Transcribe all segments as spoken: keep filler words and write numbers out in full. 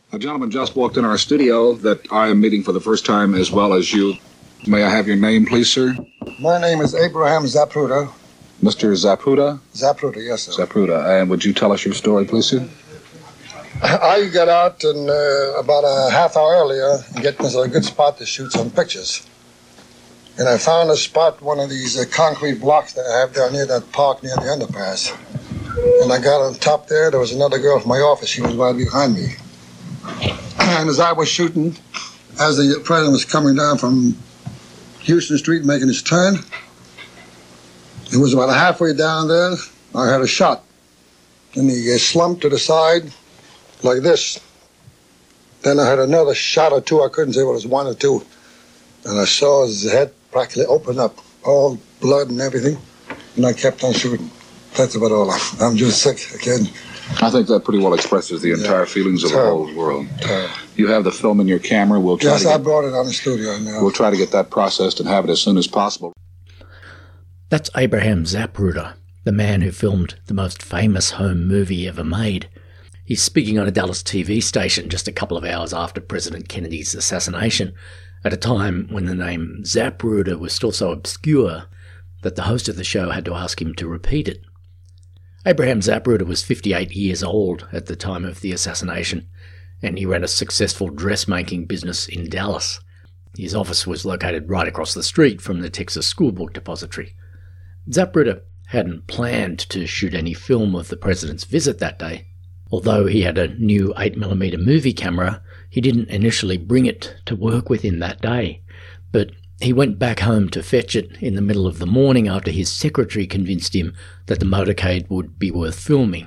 A gentleman just walked in our studio that I am meeting for the first time as well as you. May I have your name, please, sir? My name is Abraham Zapruder. Mister Zapruder? Zapruder, yes, sir. Zapruder. And would you tell us your story, please, sir? I got out in, uh, about a half hour earlier and getting a good spot to shoot some pictures. And I found a spot, one of these uh, concrete blocks that I have down near that park near the underpass. And I got on top there. There was another girl from my office. She was right behind me. And as I was shooting, as the president was coming down from Houston Street making his turn, it was about halfway down there, I had a shot. And he uh, slumped to the side like this. Then I had another shot or two. I couldn't say what it was, one or two. And I saw his head practically open up, all blood and everything. And I kept on shooting. That's about all. I'm just sick again. I think that pretty well expresses the entire yeah. feelings of Terrible. the whole world. Terrible. You have the film in your camera. We'll try yes, to get, I brought it on the studio now. We'll try to get that processed and have it as soon as possible. That's Abraham Zapruder, the man who filmed the most famous home movie ever made. He's speaking on a Dallas T V station just a couple of hours after President Kennedy's assassination, at a time when the name Zapruder was still so obscure that the host of the show had to ask him to repeat it. Abraham Zapruder was fifty-eight years old at the time of the assassination, and he ran a successful dressmaking business in Dallas. His office was located right across the street from the Texas School Book Depository. Zapruder hadn't planned to shoot any film of the president's visit that day. Although he had a new eight millimeter movie camera, he didn't initially bring it to work with him that day. But he went back home to fetch it in the middle of the morning after his secretary convinced him that the motorcade would be worth filming.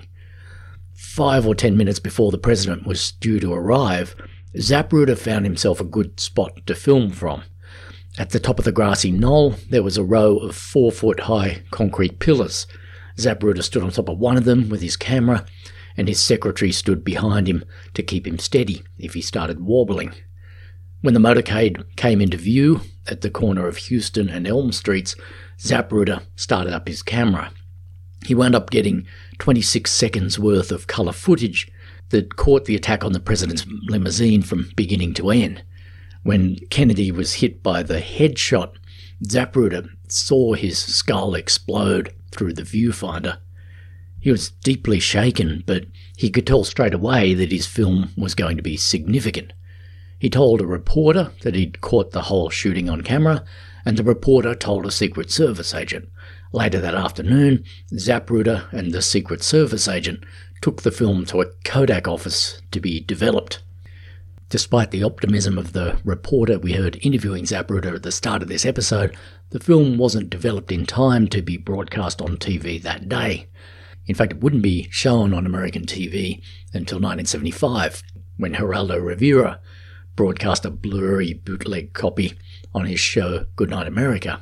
Five or ten minutes before the president was due to arrive, Zapruder found himself a good spot to film from. At the top of the grassy knoll, there was a row of four-foot-high concrete pillars. Zapruder stood on top of one of them with his camera, and his secretary stood behind him to keep him steady if he started wobbling. When the motorcade came into view at the corner of Houston and Elm Streets, Zapruder started up his camera. He wound up getting twenty-six seconds worth of colour footage that caught the attack on the president's limousine from beginning to end. When Kennedy was hit by the headshot, Zapruder saw his skull explode through the viewfinder. He was deeply shaken, but he could tell straight away that his film was going to be significant. He told a reporter that he'd caught the whole shooting on camera, and the reporter told a Secret Service agent. Later that afternoon, Zapruder and the Secret Service agent took the film to a Kodak office to be developed. Despite the optimism of the reporter we heard interviewing Zapruder at the start of this episode, the film wasn't developed in time to be broadcast on T V that day. In fact, it wouldn't be shown on American T V until nineteen seventy-five, when Geraldo Rivera broadcast a blurry bootleg copy on his show Goodnight America.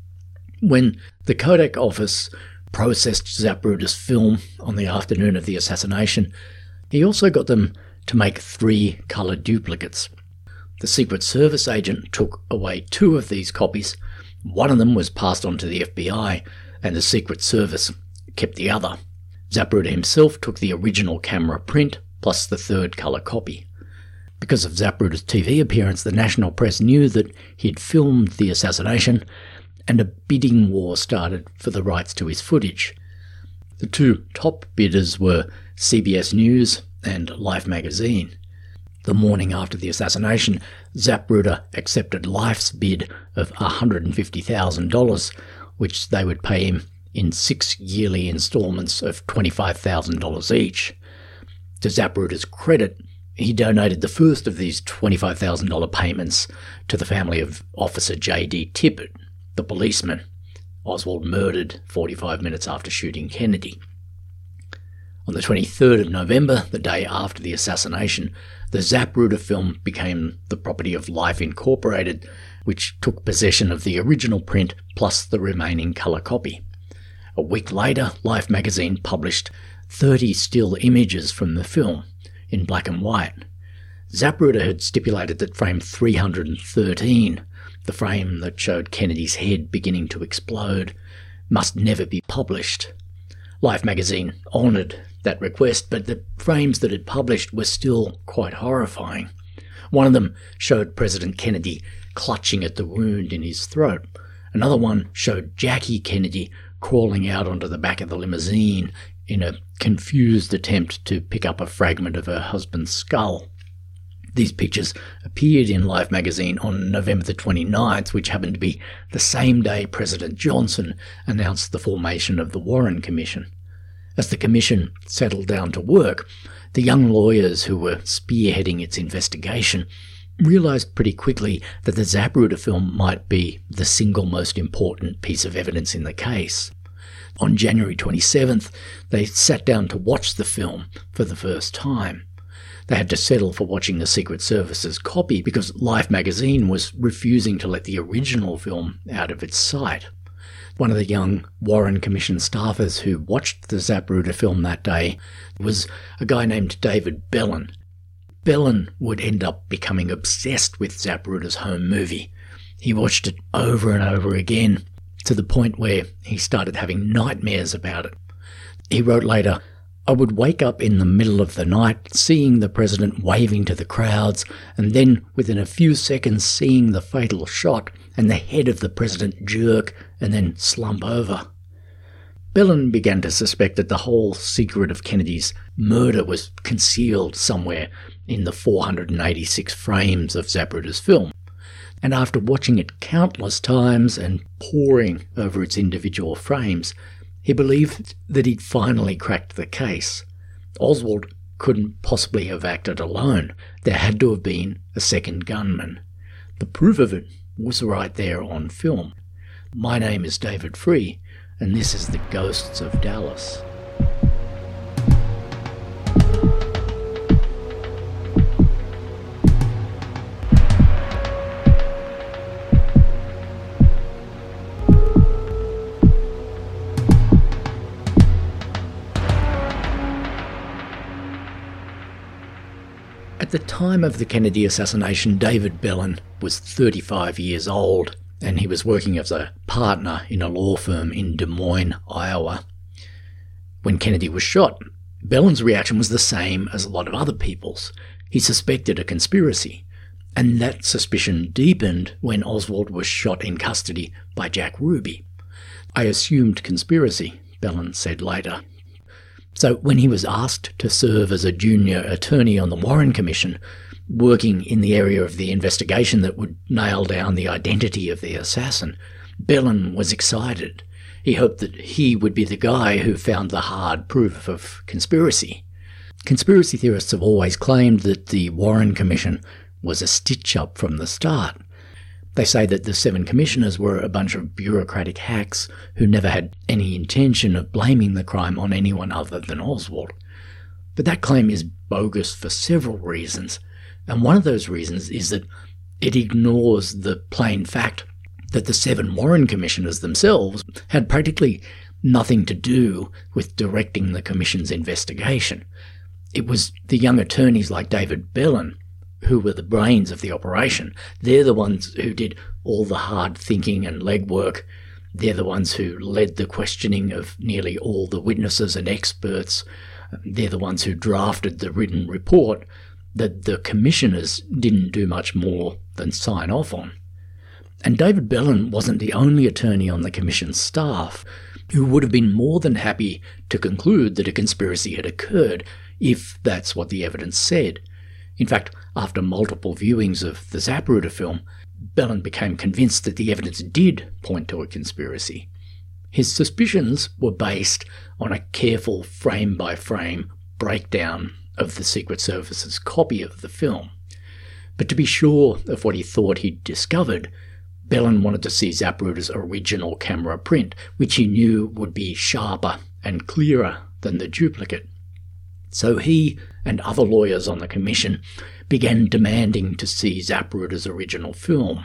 When the Kodak office processed Zapruder's film on the afternoon of the assassination, he also got them to make three colour duplicates. The Secret Service agent took away two of these copies. One of them was passed on to the F B I, and the Secret Service kept the other. Zapruder himself took the original camera print, plus the third colour copy. Because of Zapruder's T V appearance, the national press knew that he'd filmed the assassination, and a bidding war started for the rights to his footage. The two top bidders were C B S News and Life magazine. The morning after the assassination, Zapruder accepted Life's bid of one hundred fifty thousand dollars, which they would pay him in six yearly instalments of twenty-five thousand dollars each. To Zapruder's credit, he donated the first of these twenty-five thousand dollars payments to the family of Officer J D Tippit, the policeman Oswald murdered forty-five minutes after shooting Kennedy. On the twenty-third of November, the day after the assassination, the Zapruder film became the property of Life Incorporated, which took possession of the original print plus the remaining colour copy. A week later, Life magazine published thirty still images from the film in black and white. Zapruder had stipulated that frame three hundred thirteen, the frame that showed Kennedy's head beginning to explode, must never be published. Life magazine honoured that request, but the frames that it published were still quite horrifying. One of them showed President Kennedy clutching at the wound in his throat. Another one showed Jackie Kennedy crawling out onto the back of the limousine in a confused attempt to pick up a fragment of her husband's skull. These pictures appeared in Life magazine on November the twenty-ninth, which happened to be the same day President Johnson announced the formation of the Warren Commission. As the commission settled down to work, the young lawyers who were spearheading its investigation realised pretty quickly that the Zapruder film might be the single most important piece of evidence in the case. On January twenty-seventh, they sat down to watch the film for the first time. They had to settle for watching the Secret Service's copy because Life magazine was refusing to let the original film out of its sight. One of the young Warren Commission staffers who watched the Zapruder film that day was a guy named David Bellin. Bellin would end up becoming obsessed with Zapruder's home movie. He watched it over and over again, to the point where he started having nightmares about it. He wrote later, "I would wake up in the middle of the night seeing the president waving to the crowds, and then within a few seconds seeing the fatal shot and the head of the president jerk and then slump over." Bellin began to suspect that the whole secret of Kennedy's murder was concealed somewhere in the four hundred eighty-six frames of Zapruder's film. And after watching it countless times and poring over its individual frames, he believed that he'd finally cracked the case. Oswald couldn't possibly have acted alone. There had to have been a second gunman. The proof of it was right there on film. My name is David Free, and this is The Ghosts of Dallas. At the time of the Kennedy assassination, David Bellin was thirty-five years old, and he was working as a partner in a law firm in Des Moines, Iowa. When Kennedy was shot, Bellin's reaction was the same as a lot of other people's. He suspected a conspiracy, and that suspicion deepened when Oswald was shot in custody by Jack Ruby. "I assumed conspiracy," Bellin said later. So when he was asked to serve as a junior attorney on the Warren Commission, working in the area of the investigation that would nail down the identity of the assassin, Bellin was excited. He hoped that he would be the guy who found the hard proof of conspiracy. Conspiracy theorists have always claimed that the Warren Commission was a stitch-up from the start. They say that the seven commissioners were a bunch of bureaucratic hacks who never had any intention of blaming the crime on anyone other than Oswald. But that claim is bogus for several reasons, and one of those reasons is that it ignores the plain fact that the seven Warren commissioners themselves had practically nothing to do with directing the commission's investigation. It was the young attorneys like David Bellin who were the brains of the operation. They're the ones who did all the hard thinking and legwork. They're the ones who led the questioning of nearly all the witnesses and experts. They're the ones who drafted the written report that the commissioners didn't do much more than sign off on. And David Bellin wasn't the only attorney on the commission's staff who would have been more than happy to conclude that a conspiracy had occurred if that's what the evidence said. In fact, after multiple viewings of the Zapruder film, Bellin became convinced that the evidence did point to a conspiracy. His suspicions were based on a careful frame-by-frame breakdown of the Secret Service's copy of the film. But to be sure of what he thought he'd discovered, Bellin wanted to see Zapruder's original camera print, which he knew would be sharper and clearer than the duplicate. So he and other lawyers on the commission began demanding to see Zapruder's original film.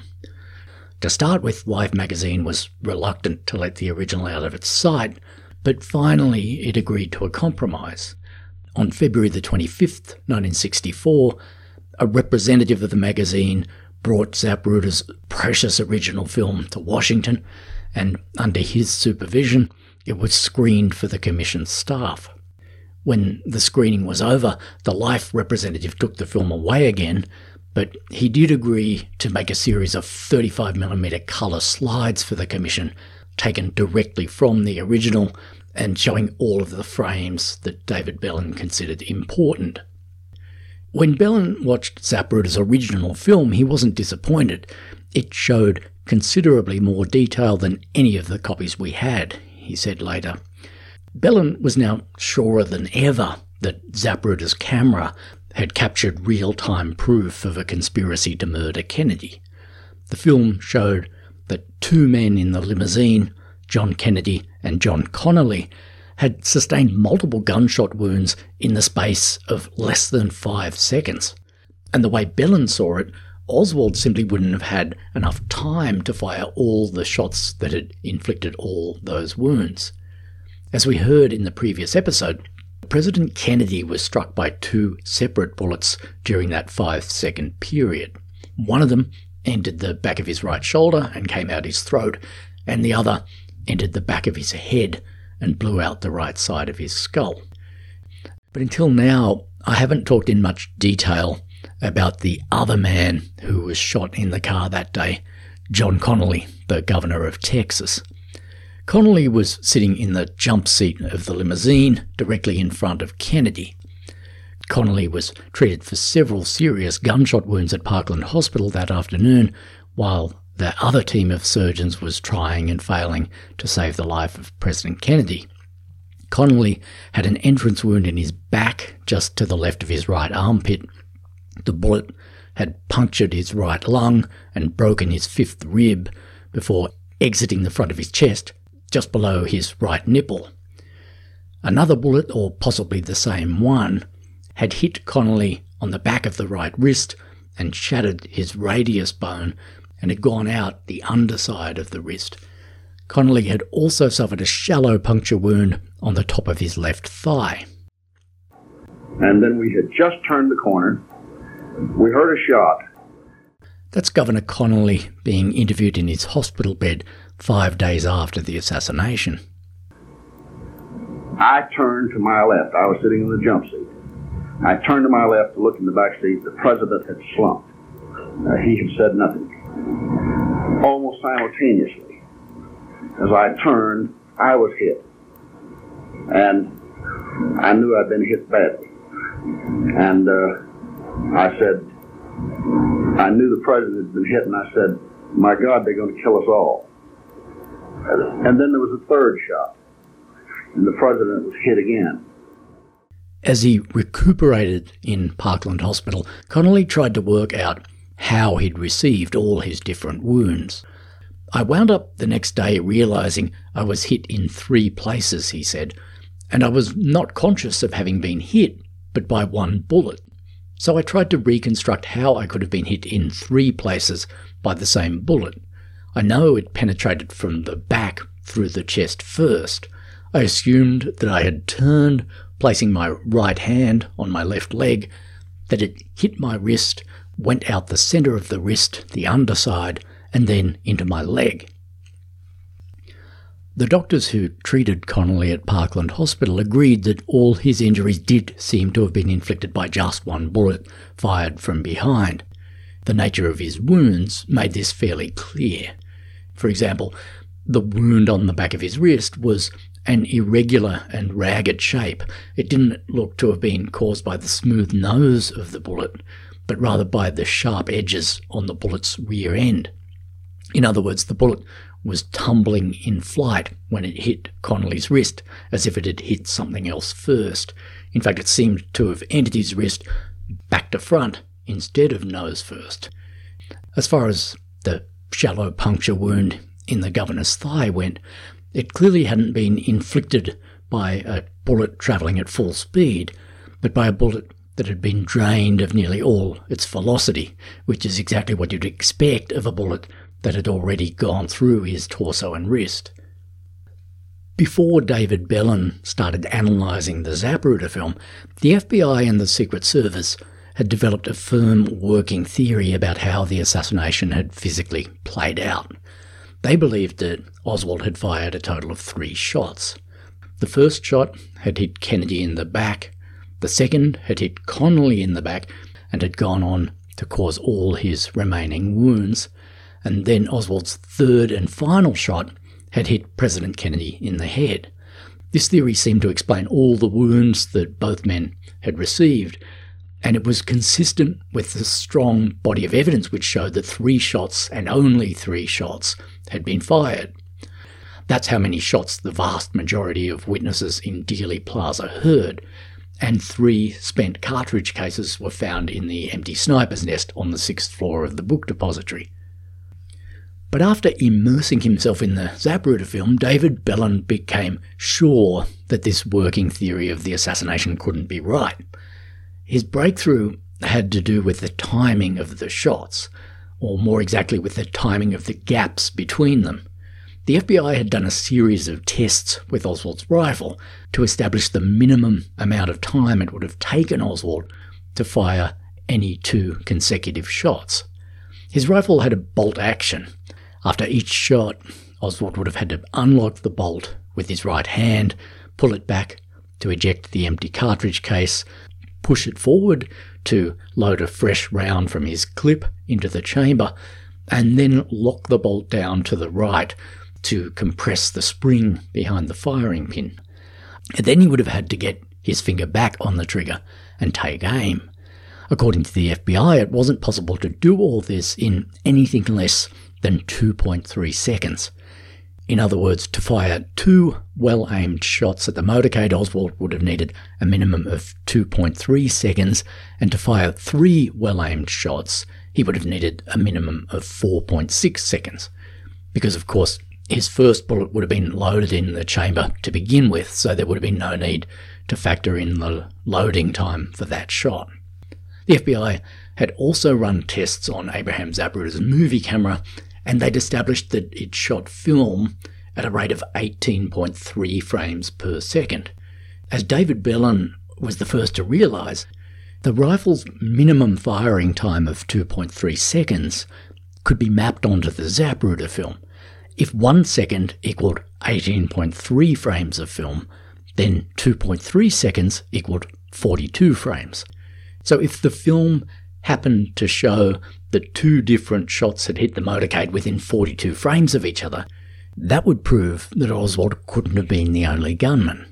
To start with, Life magazine was reluctant to let the original out of its sight, but finally it agreed to a compromise. On February the twenty-fifth, nineteen sixty-four, a representative of the magazine brought Zapruder's precious original film to Washington, and under his supervision, it was screened for the commission's staff. When the screening was over, the Life representative took the film away again, but he did agree to make a series of thirty-five millimeter colour slides for the commission, taken directly from the original and showing all of the frames that David Bellin considered important. When Bellin watched Zapruder's original film, he wasn't disappointed. It showed considerably more detail than any of the copies we had, he said later. Bellin was now surer than ever that Zapruder's camera had captured real-time proof of a conspiracy to murder Kennedy. The film showed that two men in the limousine, John Kennedy and John Connolly, had sustained multiple gunshot wounds in the space of less than five seconds. And the way Bellin saw it, Oswald simply wouldn't have had enough time to fire all the shots that had inflicted all those wounds. As we heard in the previous episode, President Kennedy was struck by two separate bullets during that five-second period. One of them entered the back of his right shoulder and came out his throat, and the other entered the back of his head and blew out the right side of his skull. But until now, I haven't talked in much detail about the other man who was shot in the car that day, John Connolly, the governor of Texas. Connolly was sitting in the jump seat of the limousine directly in front of Kennedy. Connolly was treated for several serious gunshot wounds at Parkland Hospital that afternoon, while the other team of surgeons was trying and failing to save the life of President Kennedy. Connolly had an entrance wound in his back just to the left of his right armpit. The bullet had punctured his right lung and broken his fifth rib before exiting the front of his chest, just below his right nipple. Another bullet, or possibly the same one, had hit Connolly on the back of the right wrist and shattered his radius bone and had gone out the underside of the wrist. Connolly had also suffered a shallow puncture wound on the top of his left thigh. And then we had just turned the corner. We heard a shot. That's Governor Connolly being interviewed in his hospital bed five days after the assassination. I turned to my left. I was sitting in the jump seat. I turned to my left to look in the back seat. The president had slumped. Uh, he had said nothing. Almost simultaneously, as I turned, I was hit. And I knew I'd been hit badly. And uh, I said, I knew the president had been hit, and I said, my God, they're going to kill us all. And then there was a third shot, and the president was hit again. As he recuperated in Parkland Hospital, Connolly tried to work out how he'd received all his different wounds. I wound up the next day realising I was hit in three places, he said, and I was not conscious of having been hit, but by one bullet. So I tried to reconstruct how I could have been hit in three places by the same bullet. I know it penetrated from the back through the chest first. I assumed that I had turned, placing my right hand on my left leg, that it hit my wrist, went out the centre of the wrist, the underside, and then into my leg. The doctors who treated Connolly at Parkland Hospital agreed that all his injuries did seem to have been inflicted by just one bullet fired from behind. The nature of his wounds made this fairly clear. For example, the wound on the back of his wrist was an irregular and ragged shape. It didn't look to have been caused by the smooth nose of the bullet, but rather by the sharp edges on the bullet's rear end. In other words, the bullet was tumbling in flight when it hit Connolly's wrist, as if it had hit something else first. In fact, it seemed to have entered his wrist back to front instead of nose first. As far as the shallow puncture wound in the governor's thigh went, it clearly hadn't been inflicted by a bullet travelling at full speed, but by a bullet that had been drained of nearly all its velocity, which is exactly what you'd expect of a bullet that had already gone through his torso and wrist. Before David Bellin started analysing the Zapruder film, the F B I and the Secret Service had developed a firm working theory about how the assassination had physically played out. They believed that Oswald had fired a total of three shots. The first shot had hit Kennedy in the back, the second had hit Connolly in the back and had gone on to cause all his remaining wounds, and then Oswald's third and final shot had hit President Kennedy in the head. This theory seemed to explain all the wounds that both men had received, and it was consistent with the strong body of evidence which showed that three shots, and only three shots, had been fired. That's how many shots the vast majority of witnesses in Dealey Plaza heard, and three spent cartridge cases were found in the empty sniper's nest on the sixth floor of the book depository. But after immersing himself in the Zapruder film, David Belin became sure that this working theory of the assassination couldn't be right. His breakthrough had to do with the timing of the shots, or more exactly with the timing of the gaps between them. The F B I had done a series of tests with Oswald's rifle to establish the minimum amount of time it would have taken Oswald to fire any two consecutive shots. His rifle had a bolt action. After each shot, Oswald would have had to unlock the bolt with his right hand, pull it back to eject the empty cartridge case, push it forward to load a fresh round from his clip into the chamber, and then lock the bolt down to the right to compress the spring behind the firing pin. And then he would have had to get his finger back on the trigger and take aim. According to the F B I, it wasn't possible to do all this in anything less than two point three seconds. In other words, to fire two well-aimed shots at the motorcade, Oswald would have needed a minimum of two point three seconds, and to fire three well-aimed shots, he would have needed a minimum of four point six seconds. Because, of course, his first bullet would have been loaded in the chamber to begin with, so there would have been no need to factor in the loading time for that shot. The F B I had also run tests on Abraham Zapruder's movie camera, and they'd established that it shot film at a rate of eighteen point three frames per second. As David Belin was the first to realise, the rifle's minimum firing time of two point three seconds could be mapped onto the Zapruder film. If one second equaled eighteen point three frames of film, then two point three seconds equaled forty-two frames. So if the film happened to show that two different shots had hit the motorcade within forty-two frames of each other, that would prove that Oswald couldn't have been the only gunman.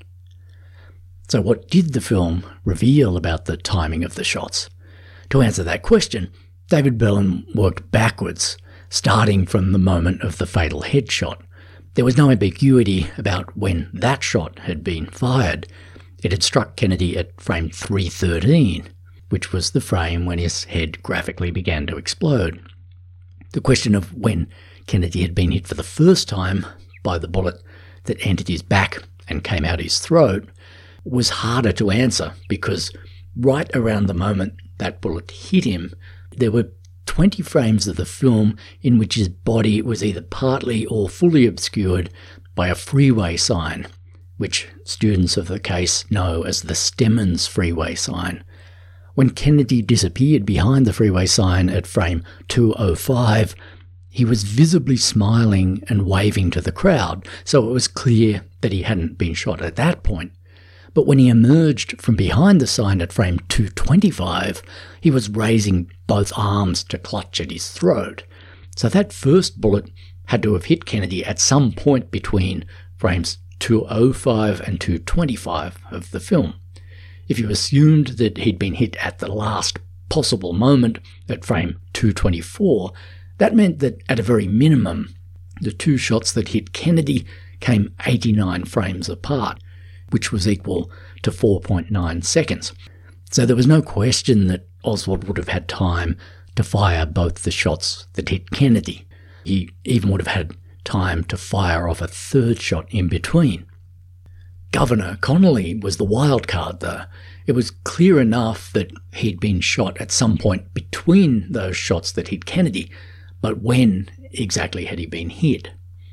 So what did the film reveal about the timing of the shots? To answer that question, David Belin worked backwards, starting from the moment of the fatal headshot. There was no ambiguity about when that shot had been fired. It had struck Kennedy at frame three thirteen, which was the frame when his head graphically began to explode. The question of when Kennedy had been hit for the first time by the bullet that entered his back and came out his throat was harder to answer, because right around the moment that bullet hit him, there were twenty frames of the film in which his body was either partly or fully obscured by a freeway sign, which students of the case know as the Stemmons freeway sign. When Kennedy disappeared behind the freeway sign at frame two oh five, he was visibly smiling and waving to the crowd, so it was clear that he hadn't been shot at that point. But when he emerged from behind the sign at frame two twenty-five, he was raising both arms to clutch at his throat. So that first bullet had to have hit Kennedy at some point between frames two oh five and two twenty-five of the film. If you assumed that he'd been hit at the last possible moment at frame two twenty-four, that meant that at a very minimum, the two shots that hit Kennedy came eighty-nine frames apart, which was equal to four point nine seconds. So there was no question that Oswald would have had time to fire both the shots that hit Kennedy. He even would have had time to fire off a third shot in between. Governor Connolly was the wild card, though. It was clear enough that he'd been shot at some point between those shots that hit Kennedy, but when exactly had he been hit?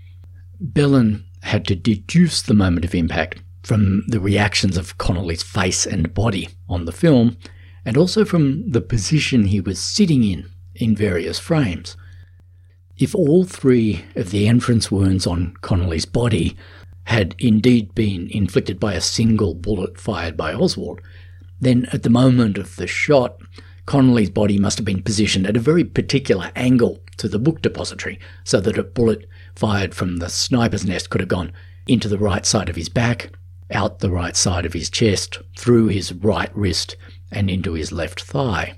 Belin had to deduce the moment of impact from the reactions of Connolly's face and body on the film, and also from the position he was sitting in in various frames. If all three of the entrance wounds on Connolly's body had indeed been inflicted by a single bullet fired by Oswald, then at the moment of the shot, Connolly's body must have been positioned at a very particular angle to the book depository, so that a bullet fired from the sniper's nest could have gone into the right side of his back, out the right side of his chest, through his right wrist, and into his left thigh.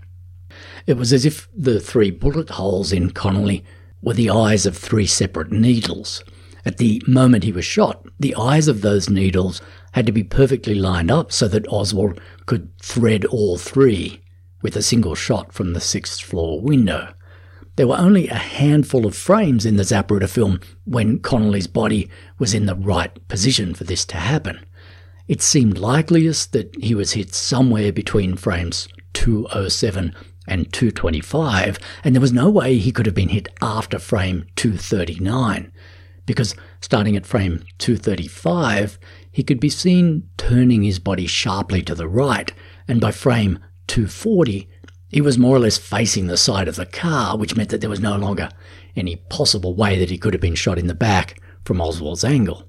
It was as if the three bullet holes in Connolly were the eyes of three separate needles. At the moment he was shot, the eyes of those needles had to be perfectly lined up so that Oswald could thread all three with a single shot from the sixth floor window. There were only a handful of frames in the Zapruder film when Connolly's body was in the right position for this to happen. It seemed likeliest that he was hit somewhere between frames two oh seven and two twenty-five, and there was no way he could have been hit after frame two thirty-nine, because starting at frame two thirty-five, he could be seen turning his body sharply to the right, and by frame two forty, he was more or less facing the side of the car, which meant that there was no longer any possible way that he could have been shot in the back from Oswald's angle.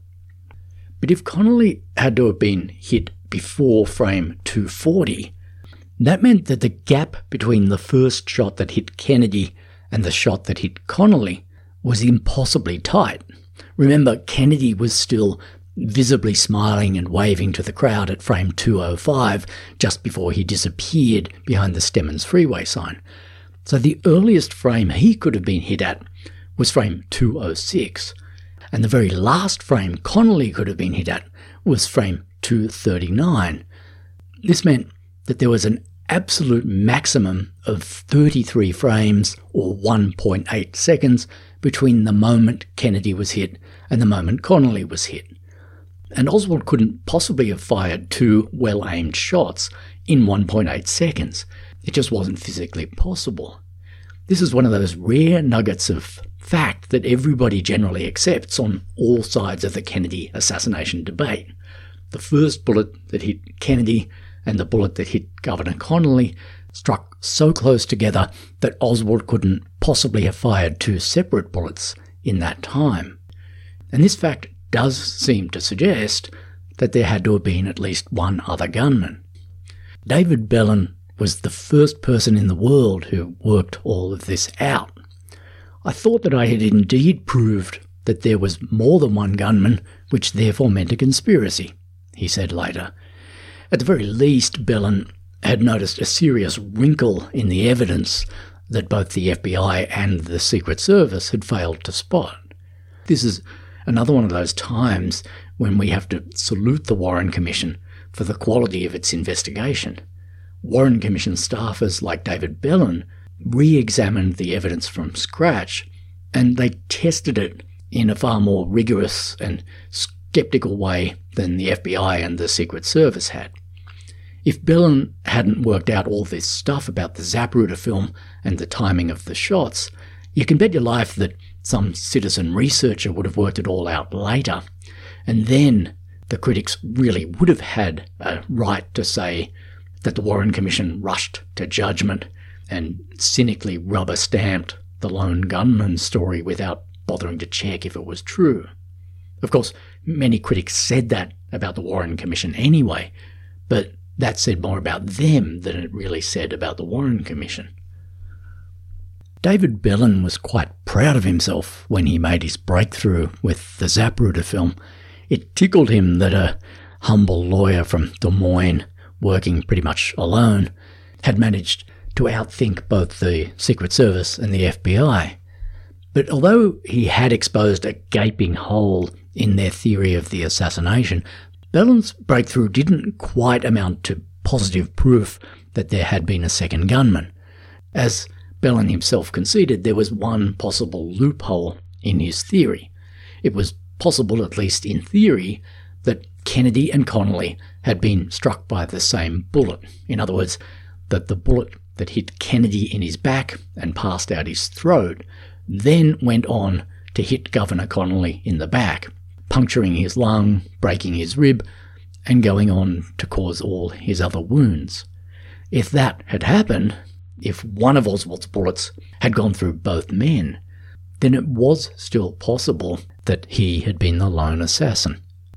But if Connolly had to have been hit before frame two forty, that meant that the gap between the first shot that hit Kennedy and the shot that hit Connolly was impossibly tight. Remember, Kennedy was still visibly smiling and waving to the crowd at frame two oh five, just before he disappeared behind the Stemmons freeway sign. So the earliest frame he could have been hit at was frame two oh six, and the very last frame Connolly could have been hit at was frame two thirty-nine. This meant that there was an absolute maximum of thirty-three frames, or one point eight seconds, between the moment Kennedy was hit and the moment Connolly was hit. And Oswald couldn't possibly have fired two well-aimed shots in one point eight seconds. It just wasn't physically possible. This is one of those rare nuggets of fact that everybody generally accepts on all sides of the Kennedy assassination debate. The first bullet that hit Kennedy and the bullet that hit Governor Connolly struck so close together that Oswald couldn't possibly have fired two separate bullets in that time. And this fact does seem to suggest that there had to have been at least one other gunman. David Bellin was the first person in the world who worked all of this out. I thought that I had indeed proved that there was more than one gunman, which therefore meant a conspiracy, he said later. At the very least, Bellin had noticed a serious wrinkle in the evidence that both the F B I and the Secret Service had failed to spot. This is another one of those times when we have to salute the Warren Commission for the quality of its investigation. Warren Commission staffers like David Bellin re-examined the evidence from scratch, and they tested it in a far more rigorous and sceptical way than the F B I and the Secret Service had. If Bellin hadn't worked out all this stuff about the Zapruder film and the timing of the shots, you can bet your life that some citizen researcher would have worked it all out later, and then the critics really would have had a right to say that the Warren Commission rushed to judgment and cynically rubber-stamped the lone gunman story without bothering to check if it was true. Of course, many critics said that about the Warren Commission anyway, but that said more about them than it really said about the Warren Commission. David Bellin was quite proud of himself when he made his breakthrough with the Zapruder film. It tickled him that a humble lawyer from Des Moines, working pretty much alone, had managed to outthink both the Secret Service and the F B I. But although he had exposed a gaping hole in their theory of the assassination, Bellin's breakthrough didn't quite amount to positive proof that there had been a second gunman. As Bellin himself conceded, there was one possible loophole in his theory. It was possible, at least in theory, that Kennedy and Connolly had been struck by the same bullet. In other words, that the bullet that hit Kennedy in his back and passed out his throat then went on to hit Governor Connolly in the back, puncturing his lung, breaking his rib, and going on to cause all his other wounds. If that had happened, if one of Oswald's bullets had gone through both men, then it was still possible that he had been the lone assassin.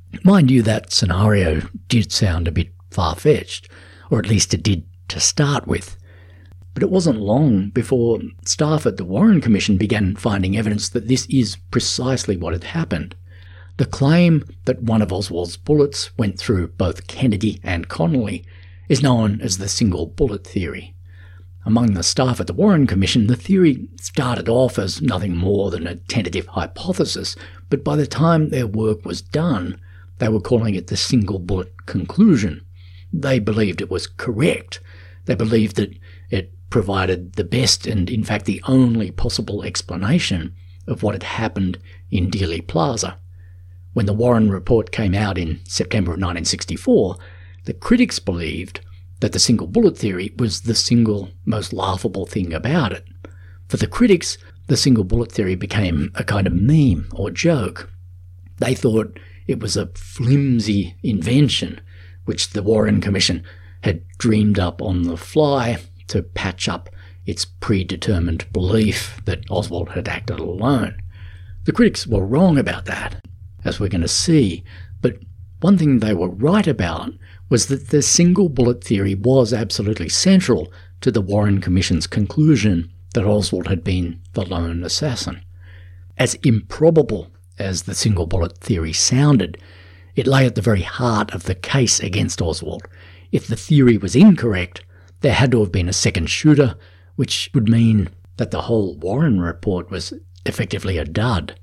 Mind you, that scenario did sound a bit far-fetched, or at least it did to start with. But it wasn't long before staff at the Warren Commission began finding evidence that this is precisely what had happened. The claim that one of Oswald's bullets went through both Kennedy and Connally is known as the single bullet theory. Among the staff at the Warren Commission, the theory started off as nothing more than a tentative hypothesis, but by the time their work was done, they were calling it the single bullet conclusion. They believed it was correct. They believed that it provided the best and, in fact, the only possible explanation of what had happened in Dealey Plaza. When the Warren report came out in September of nineteen sixty-four, the critics believed that the single bullet theory was the single most laughable thing about it. For the critics, the single bullet theory became a kind of meme or joke. They thought it was a flimsy invention which the Warren Commission had dreamed up on the fly to patch up its predetermined belief that Oswald had acted alone. The critics were wrong about that, as we're going to see, but one thing they were right about was that the single bullet theory was absolutely central to the Warren Commission's conclusion that Oswald had been the lone assassin. As improbable as the single bullet theory sounded, it lay at the very heart of the case against Oswald. If the theory was incorrect, there had to have been a second shooter, which would mean that the whole Warren report was effectively a dud.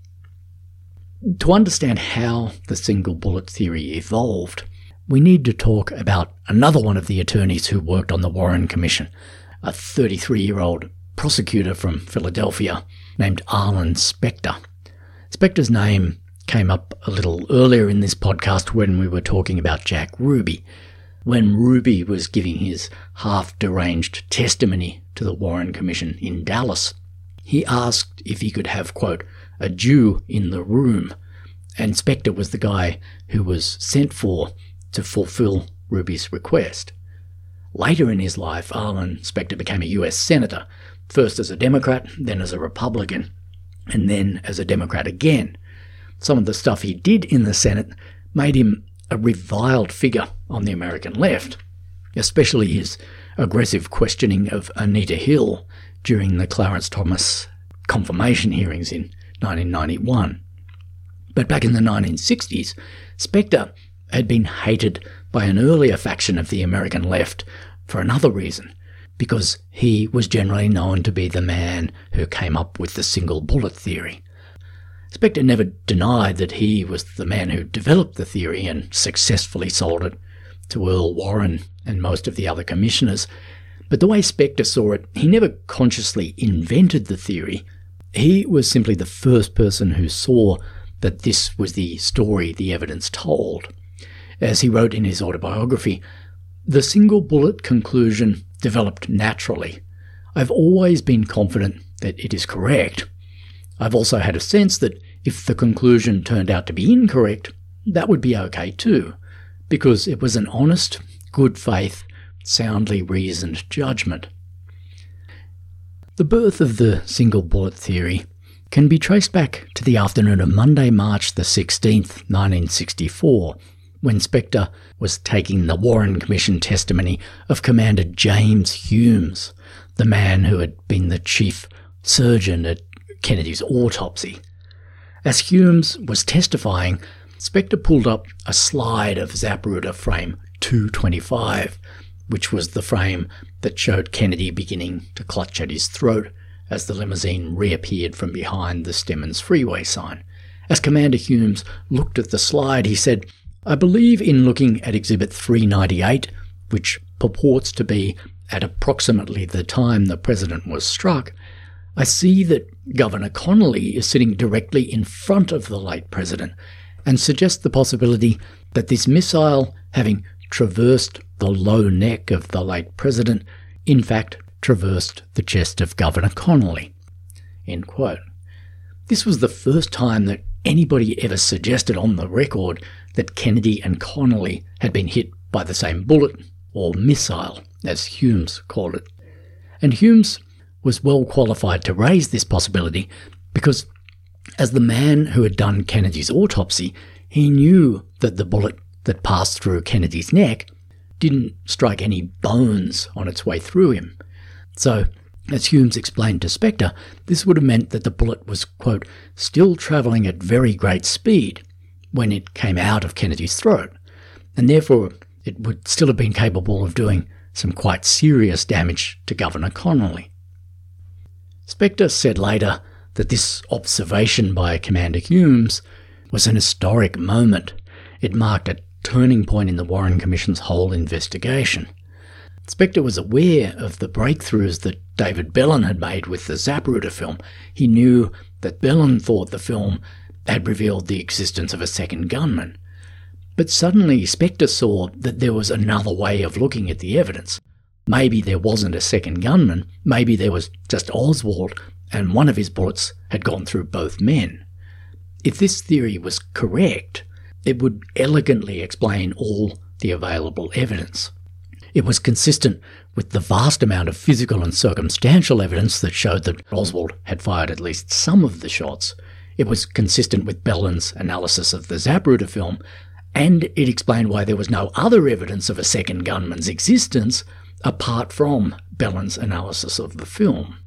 To understand how the single bullet theory evolved, we need to talk about another one of the attorneys who worked on the Warren Commission, a thirty-three-year-old prosecutor from Philadelphia named Arlen Specter. Specter's name came up a little earlier in this podcast when we were talking about Jack Ruby. When Ruby was giving his half-deranged testimony to the Warren Commission in Dallas, he asked if he could have, quote, a Jew in the room, and Specter was the guy who was sent for to fulfill Ruby's request. Later in his life, Arlen Specter became a U S Senator, first as a Democrat, then as a Republican, and then as a Democrat again. Some of the stuff he did in the Senate made him a reviled figure on the American left, especially his aggressive questioning of Anita Hill during the Clarence Thomas confirmation hearings in nineteen ninety-one. But back in the nineteen sixties, Specter had been hated by an earlier faction of the American left for another reason, because he was generally known to be the man who came up with the single bullet theory. Specter never denied that he was the man who developed the theory and successfully sold it to Earl Warren and most of the other commissioners, but the way Specter saw it, he never consciously invented the theory. He was simply the first person who saw that this was the story the evidence told. As he wrote in his autobiography, the single bullet conclusion developed naturally. I've always been confident that it is correct. I've also had a sense that if the conclusion turned out to be incorrect, that would be okay too, because it was an honest, good faith, soundly reasoned judgment. The birth of the single bullet theory can be traced back to the afternoon of Monday, March the sixteenth, nineteen sixty-four, when Specter was taking the Warren Commission testimony of Commander James Humes, the man who had been the chief surgeon at Kennedy's autopsy. As Humes was testifying, Specter pulled up a slide of Zapruder frame two twenty-five, which was the frame that showed Kennedy beginning to clutch at his throat as the limousine reappeared from behind the Stemmons Freeway sign. As Commander Humes looked at the slide, he said, I believe in looking at Exhibit three ninety-eight, which purports to be at approximately the time the president was struck, I see that Governor Connally is sitting directly in front of the late president and suggest the possibility that this missile, having traversed the low neck of the late president, in fact traversed the chest of Governor Connally. End quote. This was the first time that anybody ever suggested on the record that Kennedy and Connally had been hit by the same bullet, or missile, as Humes called it. And Humes was well qualified to raise this possibility because, as the man who had done Kennedy's autopsy, He knew that the bullet that passed through Kennedy's neck didn't strike any bones on its way through him. So, as Humes explained to Spector, this would have meant that the bullet was, quote, still travelling at very great speed when it came out of Kennedy's throat, and therefore it would still have been capable of doing some quite serious damage to Governor Connolly. Spector said later that this observation by Commander Humes was an historic moment. It marked a turning point in the Warren Commission's whole investigation. Spector was aware of the breakthroughs that David Bellin had made with the Zapruder film. He knew that Bellin thought the film had revealed the existence of a second gunman. But suddenly Spector saw that there was another way of looking at the evidence. Maybe there wasn't a second gunman, maybe there was just Oswald, and one of his bullets had gone through both men. If this theory was correct, it would elegantly explain all the available evidence. It was consistent with the vast amount of physical and circumstantial evidence that showed that Oswald had fired at least some of the shots. It was consistent with Bellin's analysis of the Zapruder film, and it explained why there was no other evidence of a second gunman's existence apart from Bellin's analysis of the film.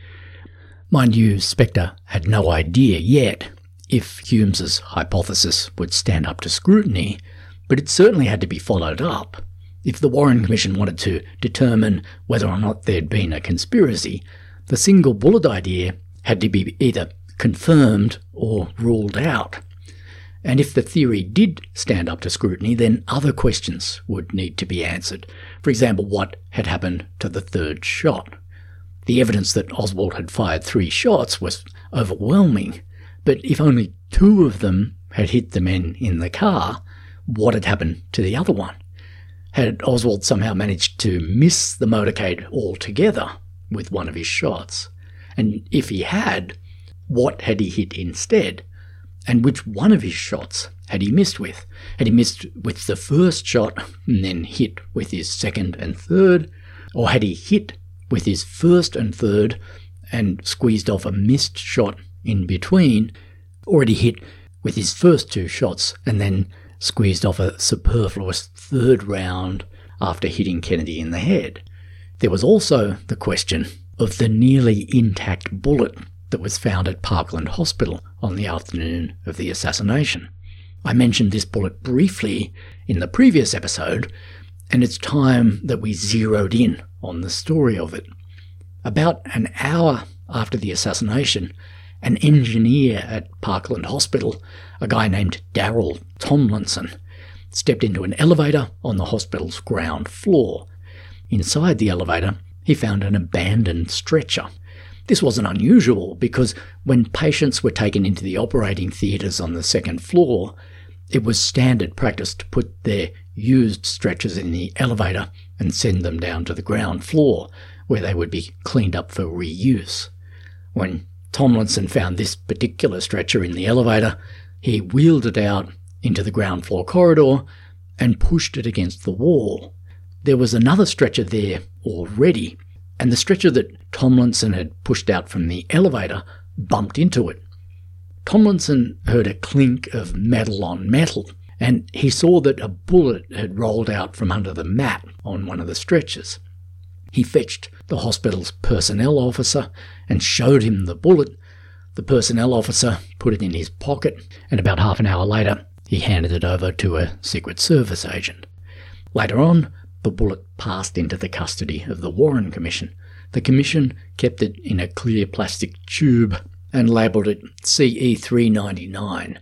Mind you, Spector had no idea yet if Humes's hypothesis would stand up to scrutiny, but it certainly had to be followed up. If the Warren Commission wanted to determine whether or not there'd been a conspiracy, the single bullet idea had to be either confirmed or ruled out. And if the theory did stand up to scrutiny, then other questions would need to be answered. For example, what had happened to the third shot? The evidence that Oswald had fired three shots was overwhelming, but if only two of them had hit the men in the car, what had happened to the other one? Had Oswald somehow managed to miss the motorcade altogether with one of his shots? And if he had, what had he hit instead? And which one of his shots had he missed with? Had he missed with the first shot and then hit with his second and third? Or had he hit with his first and third and squeezed off a missed shot in between? Or had he hit with his first two shots and then squeezed off a superfluous third round after hitting Kennedy in the head? There was also the question of the nearly intact bullet that was found at Parkland Hospital on the afternoon of the assassination. I mentioned this bullet briefly in the previous episode, and it's time that we zeroed in on the story of it. About an hour after the assassination, an engineer at Parkland Hospital, a guy named Darrell Tomlinson, stepped into an elevator on the hospital's ground floor. Inside the elevator, he found an abandoned stretcher. This wasn't unusual because when patients were taken into the operating theatres on the second floor, it was standard practice to put their used stretchers in the elevator and send them down to the ground floor, where they would be cleaned up for reuse. When Tomlinson found this particular stretcher in the elevator, he wheeled it out into the ground floor corridor and pushed it against the wall. There was another stretcher there already, and the stretcher that Tomlinson had pushed out from the elevator bumped into it. Tomlinson heard a clink of metal on metal, and he saw that a bullet had rolled out from under the mat on one of the stretchers. He fetched the hospital's personnel officer and showed him the bullet. The personnel officer put it in his pocket, and about half an hour later, he handed it over to a Secret Service agent. Later on, the bullet passed into the custody of the Warren Commission. The Commission kept it in a clear plastic tube and labelled it C E three ninety-nine.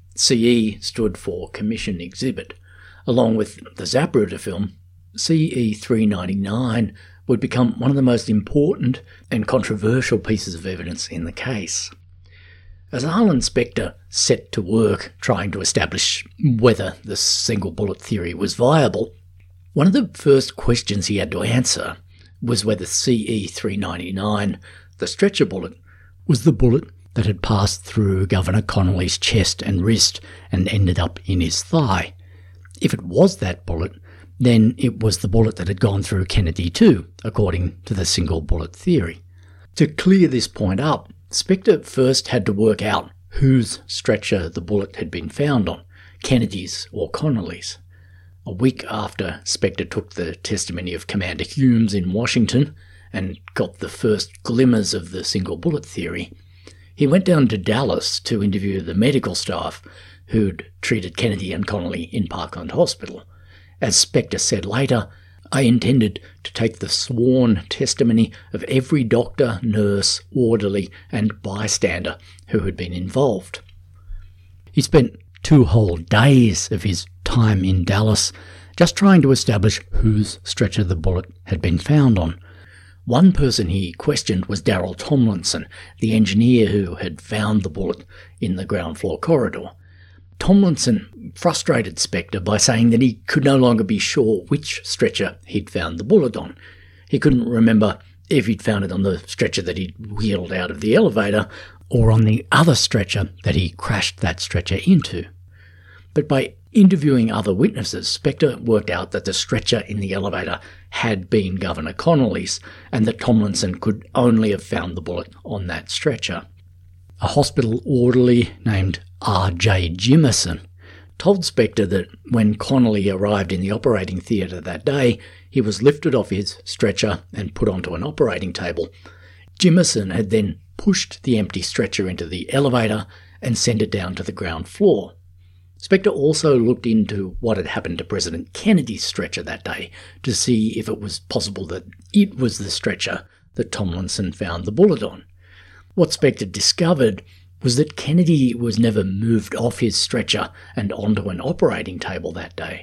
C E stood for Commission Exhibit. Along with the Zapruder film, C E three ninety-nine would become one of the most important and controversial pieces of evidence in the case. As Arlen Spector set to work trying to establish whether the single bullet theory was viable, one of the first questions he had to answer was whether C E three ninety-nine, the stretcher bullet, was the bullet that had passed through Governor Connolly's chest and wrist and ended up in his thigh. If it was that bullet, then it was the bullet that had gone through Kennedy too, according to the single bullet theory. To clear this point up, Spector first had to work out whose stretcher the bullet had been found on. Kennedy's or Connolly's. A week after Spector took the testimony of Commander Humes in Washington and got the first glimmers of the single bullet theory, he went down to Dallas to interview the medical staff who'd treated Kennedy and Connolly in Parkland Hospital. As Spector said later, I intended to take the sworn testimony of every doctor, nurse, orderly, and bystander who had been involved. He spent two whole days of his time in Dallas just trying to establish whose stretcher the bullet had been found on. One person he questioned was Darrell Tomlinson, the engineer who had found the bullet in the ground floor corridor. Tomlinson frustrated Spector by saying that he could no longer be sure which stretcher he'd found the bullet on. He couldn't remember if he'd found it on the stretcher that he'd wheeled out of the elevator or on the other stretcher that he crashed that stretcher into. But by interviewing other witnesses, Spector worked out that the stretcher in the elevator had been Governor Connolly's and that Tomlinson could only have found the bullet on that stretcher. A hospital orderly named R J Jimison told Spector that when Connolly arrived in the operating theatre that day, he was lifted off his stretcher and put onto an operating table. Jimison had then pushed the empty stretcher into the elevator and sent it down to the ground floor. Spector also looked into what had happened to President Kennedy's stretcher that day to see if it was possible that it was the stretcher that Tomlinson found the bullet on. What Spector discovered was that Kennedy was never moved off his stretcher and onto an operating table that day.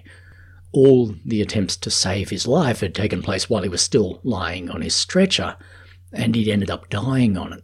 All the attempts to save his life had taken place while he was still lying on his stretcher, and he'd ended up dying on it.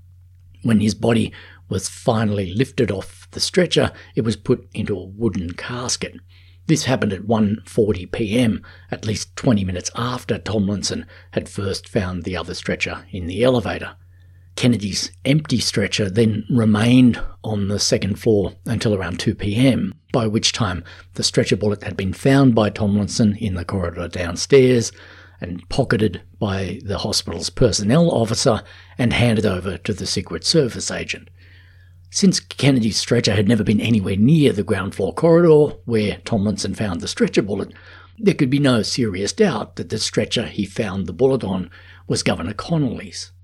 When his body was finally lifted off the stretcher, it was put into a wooden casket. This happened at one forty p m, at least twenty minutes after Tomlinson had first found the other stretcher in the elevator. Kennedy's empty stretcher then remained on the second floor until around two p m, by which time the stretcher bullet had been found by Tomlinson in the corridor downstairs and pocketed by the hospital's personnel officer and handed over to the Secret Service agent. Since Kennedy's stretcher had never been anywhere near the ground floor corridor where Tomlinson found the stretcher bullet, there could be no serious doubt that the stretcher he found the bullet on was Governor Connolly's.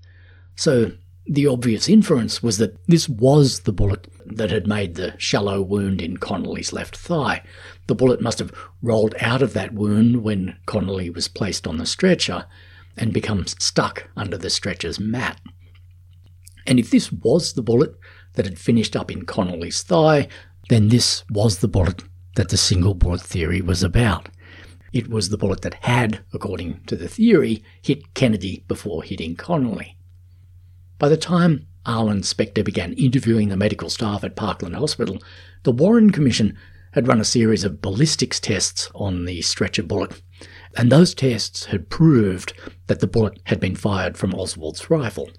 So the obvious inference was that this was the bullet that had made the shallow wound in Connolly's left thigh. The bullet must have rolled out of that wound when Connolly was placed on the stretcher and become stuck under the stretcher's mat. And if this was the bullet that had finished up in Connolly's thigh, then this was the bullet that the single bullet theory was about. It was the bullet that had, according to the theory, hit Kennedy before hitting Connolly. By the time Arlen Spector began interviewing the medical staff at Parkland Hospital, the Warren Commission had run a series of ballistics tests on the stretcher bullet, and those tests had proved that the bullet had been fired from Oswald's rifle.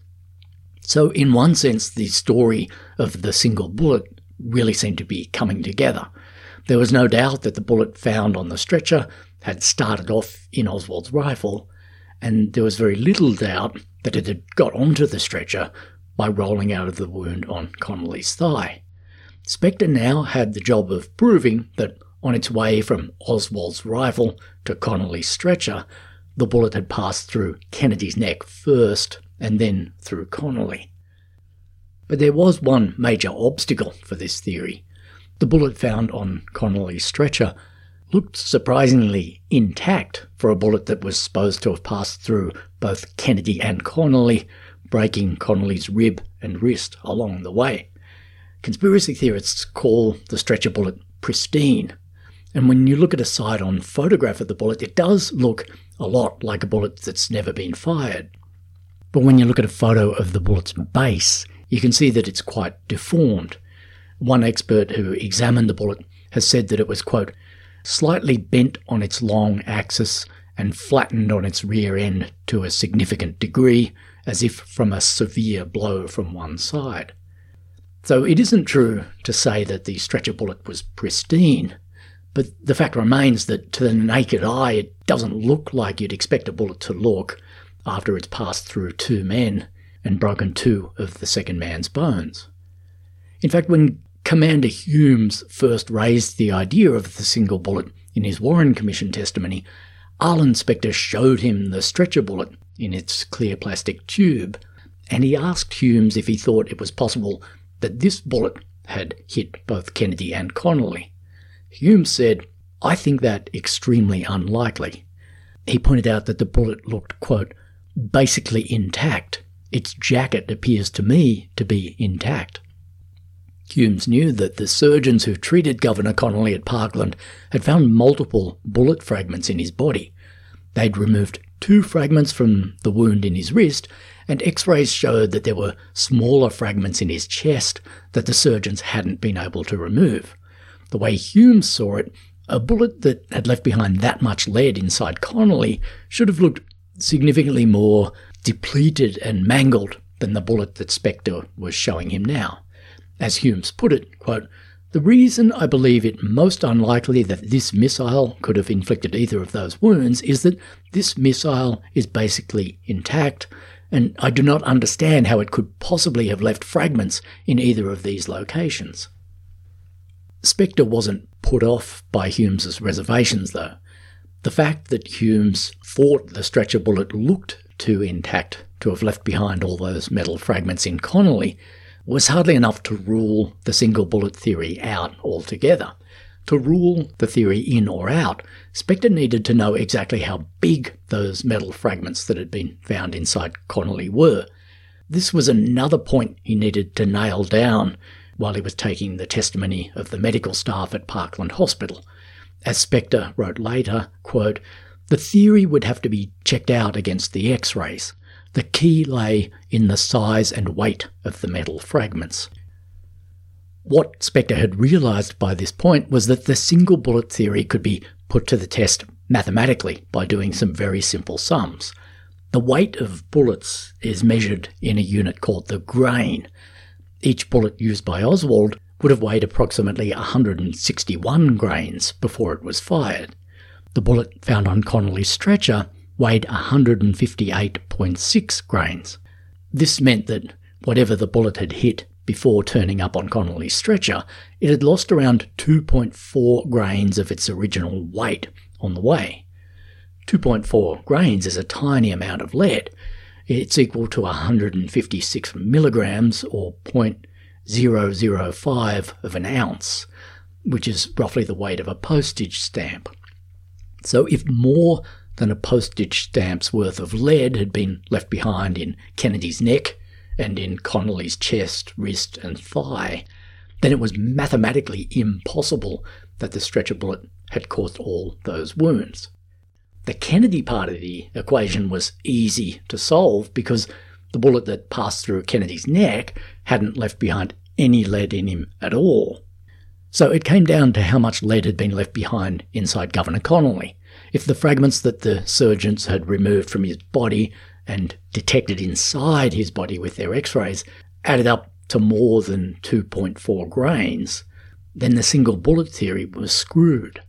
So in one sense, the story of the single bullet really seemed to be coming together. There was no doubt that the bullet found on the stretcher had started off in Oswald's rifle, and there was very little doubt that it had got onto the stretcher by rolling out of the wound on Connolly's thigh. Spector now had the job of proving that on its way from Oswald's rifle to Connolly's stretcher, the bullet had passed through Kennedy's neck first and then through Connolly. But there was one major obstacle for this theory. The bullet found on Connolly's stretcher looked surprisingly intact for a bullet that was supposed to have passed through both Kennedy and Connolly, breaking Connolly's rib and wrist along the way. Conspiracy theorists call the stretcher bullet pristine, and when you look at a side-on photograph of the bullet, it does look a lot like a bullet that's never been fired. But when you look at a photo of the bullet's base, you can see that it's quite deformed. One expert who examined the bullet has said that it was, quote, slightly bent on its long axis and flattened on its rear end to a significant degree, as if from a severe blow from one side. So it isn't true to say that the stretcher bullet was pristine, but the fact remains that to the naked eye it doesn't look like you'd expect a bullet to look after it's passed through two men and broken two of the second man's bones. In fact, when Commander Humes first raised the idea of the single bullet in his Warren Commission testimony, Arlen Specter showed him the stretcher bullet in its clear plastic tube, and he asked Humes if he thought it was possible that this bullet had hit both Kennedy and Connolly. Humes said, "I think that extremely unlikely." He pointed out that the bullet looked, quote, "basically intact. Its jacket appears to me to be intact." Humes knew that the surgeons who treated Governor Connolly at Parkland had found multiple bullet fragments in his body. They'd removed two fragments from the wound in his wrist, and x-rays showed that there were smaller fragments in his chest that the surgeons hadn't been able to remove. The way Humes saw it, a bullet that had left behind that much lead inside Connolly should have looked significantly more depleted and mangled than the bullet that Specter was showing him now. As Humes put it, quote, "The reason I believe it most unlikely that this missile could have inflicted either of those wounds is that this missile is basically intact, and I do not understand how it could possibly have left fragments in either of these locations." Specter wasn't put off by Humes's reservations, though. The fact that Humes thought the stretcher bullet looked too intact to have left behind all those metal fragments in Connolly was hardly enough to rule the single bullet theory out altogether. To rule the theory in or out, Specter needed to know exactly how big those metal fragments that had been found inside Connolly were. This was another point he needed to nail down while he was taking the testimony of the medical staff at Parkland Hospital. As Specter wrote later, quote, "The theory would have to be checked out against the x-rays. The key lay in the size and weight of the metal fragments." What Specter had realised by this point was that the single bullet theory could be put to the test mathematically by doing some very simple sums. The weight of bullets is measured in a unit called the grain. Each bullet used by Oswald would have weighed approximately one hundred sixty-one grains before it was fired. The bullet found on Connolly's stretcher weighed one hundred fifty-eight point six grains. This meant that whatever the bullet had hit before turning up on Connolly's stretcher, it had lost around two point four grains of its original weight on the way. two point four grains is a tiny amount of lead. It's equal to one hundred fifty-six milligrams, or zero point zero zero five of an ounce, which is roughly the weight of a postage stamp. So if more than a postage stamp's worth of lead had been left behind in Kennedy's neck and in Connolly's chest, wrist and thigh, then it was mathematically impossible that the stretcher bullet had caused all those wounds. The Kennedy part of the equation was easy to solve because the bullet that passed through Kennedy's neck hadn't left behind any lead in him at all. So it came down to how much lead had been left behind inside Governor Connolly. If the fragments that the surgeons had removed from his body and detected inside his body with their x-rays added up to more than two point four grains, then the single bullet theory was screwed.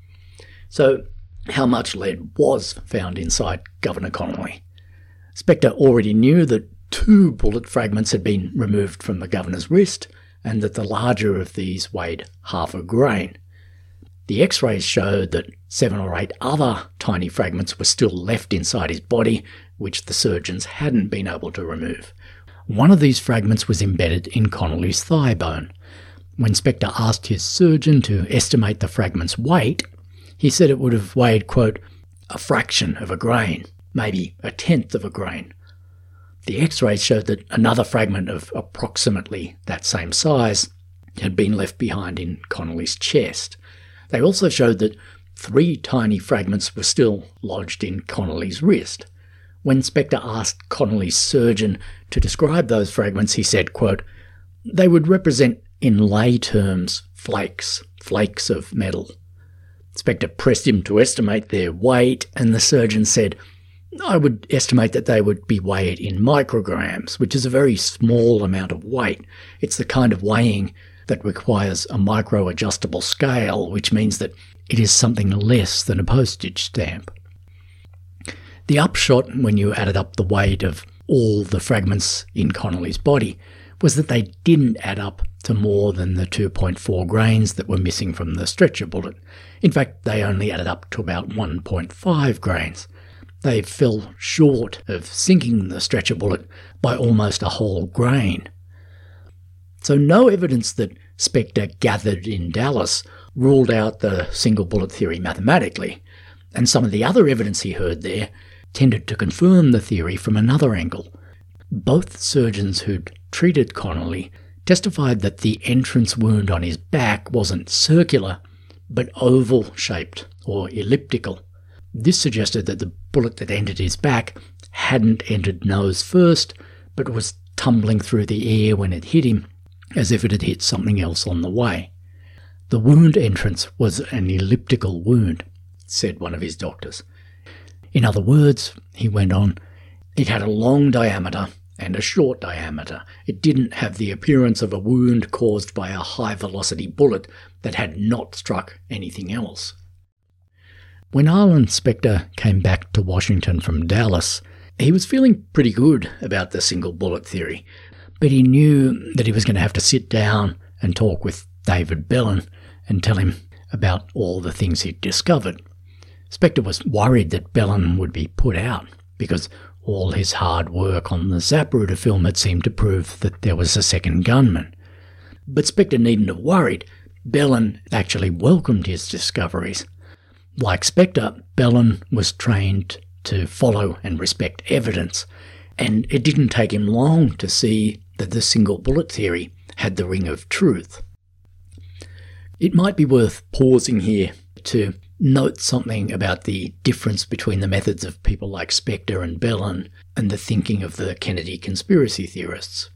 So how much lead was found inside Governor Connolly? Specter already knew that two bullet fragments had been removed from the governor's wrist and that the larger of these weighed half a grain. The x-rays showed that seven or eight other tiny fragments were still left inside his body, which the surgeons hadn't been able to remove. One of these fragments was embedded in Connolly's thigh bone. When Specter asked his surgeon to estimate the fragment's weight, he said it would have weighed, quote, "a fraction of a grain, maybe a tenth of a grain." The x-rays showed that another fragment of approximately that same size had been left behind in Connolly's chest. They also showed that three tiny fragments were still lodged in Connolly's wrist. When Specter asked Connolly's surgeon to describe those fragments, he said, quote, "They would represent, in lay terms, flakes, flakes of metal." Specter pressed him to estimate their weight, and the surgeon said, "I would estimate that they would be weighed in micrograms, which is a very small amount of weight. It's the kind of weighing that requires a micro-adjustable scale, which means that it is something less than a postage stamp." The upshot, when you added up the weight of all the fragments in Connolly's body, was that they didn't add up to more than the two point four grains that were missing from the stretcher bullet. In fact, they only added up to about one point five grains. They fell short of sinking the stretcher bullet by almost a whole grain. So no evidence that Spector gathered in Dallas ruled out the single bullet theory mathematically, and some of the other evidence he heard there tended to confirm the theory from another angle. Both surgeons who'd treated Connolly testified that the entrance wound on his back wasn't circular, but oval-shaped or elliptical. This suggested that the bullet that entered his back hadn't entered nose first, but was tumbling through the air when it hit him, as if it had hit something else on the way. The wound entrance was an elliptical wound, said one of his doctors. In other words, he went on, it had a long diameter and a short diameter. It didn't have the appearance of a wound caused by a high-velocity bullet that had not struck anything else. When Arlen Spector came back to Washington from Dallas, he was feeling pretty good about the single bullet theory, but he knew that he was going to have to sit down and talk with David Bellin and tell him about all the things he'd discovered. Spector was worried that Bellin would be put out because all his hard work on the Zapruder film had seemed to prove that there was a second gunman. But Spector needn't have worried. Bellin actually welcomed his discoveries. Like Spector, Bellin was trained to follow and respect evidence, and it didn't take him long to see that the single bullet theory had the ring of truth. It might be worth pausing here to note something about the difference between the methods of people like Spector and Bellin and the thinking of the Kennedy conspiracy theorists.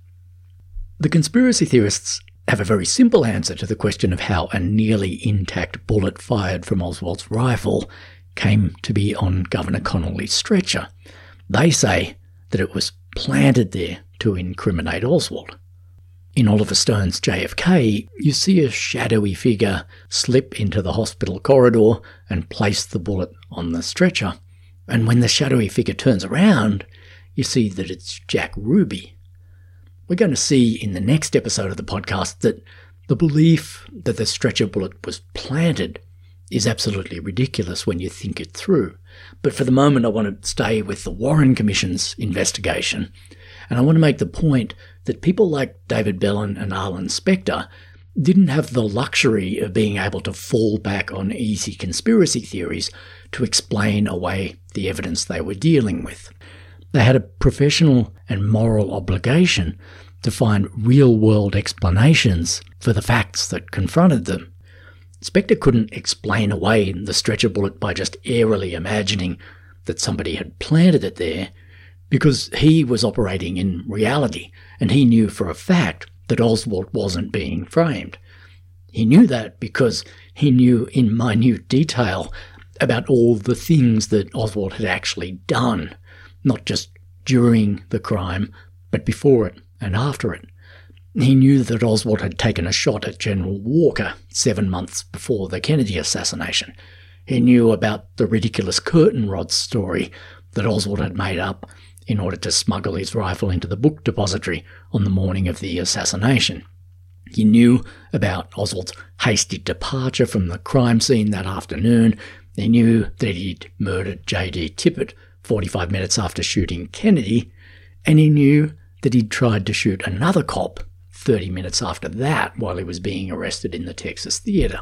The conspiracy theorists have a very simple answer to the question of how a nearly intact bullet fired from Oswald's rifle came to be on Governor Connolly's stretcher. They say that it was planted there to incriminate Oswald. In Oliver Stone's J F K, you see a shadowy figure slip into the hospital corridor and place the bullet on the stretcher. And when the shadowy figure turns around, you see that it's Jack Ruby. We're going to see in the next episode of the podcast that the belief that the stretcher bullet was planted is absolutely ridiculous when you think it through. But for the moment, I want to stay with the Warren Commission's investigation. And I want to make the point that people like David Bellin and Arlen Spector didn't have the luxury of being able to fall back on easy conspiracy theories to explain away the evidence they were dealing with. They had a professional and moral obligation to find real-world explanations for the facts that confronted them. Spector couldn't explain away the stretcher bullet by just airily imagining that somebody had planted it there, because he was operating in reality, and he knew for a fact that Oswald wasn't being framed. He knew that because he knew in minute detail about all the things that Oswald had actually done, not just during the crime, but before it and after it. He knew that Oswald had taken a shot at General Walker seven months before the Kennedy assassination. He knew about the ridiculous curtain rod story that Oswald had made up in order to smuggle his rifle into the book depository on the morning of the assassination. He knew about Oswald's hasty departure from the crime scene that afternoon. He knew that he'd murdered J D Tippit forty-five minutes after shooting Kennedy, and he knew that he'd tried to shoot another cop thirty minutes after that while he was being arrested in the Texas Theatre.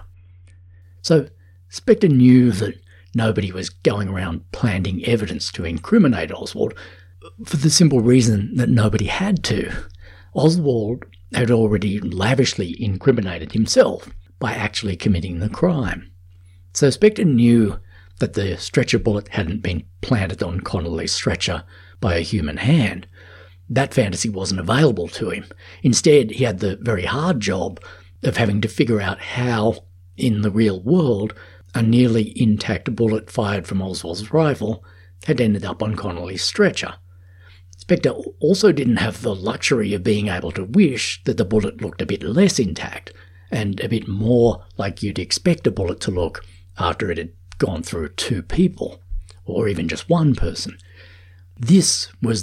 So Spector knew that nobody was going around planting evidence to incriminate Oswald, for the simple reason that nobody had to. Oswald had already lavishly incriminated himself by actually committing the crime. So Spector knew that the stretcher bullet hadn't been planted on Connolly's stretcher by a human hand. That fantasy wasn't available to him. Instead, he had the very hard job of having to figure out how, in the real world, a nearly intact bullet fired from Oswald's rifle had ended up on Connolly's stretcher. Spector also didn't have the luxury of being able to wish that the bullet looked a bit less intact and a bit more like you'd expect a bullet to look after it had gone through two people, or even just one person. This was the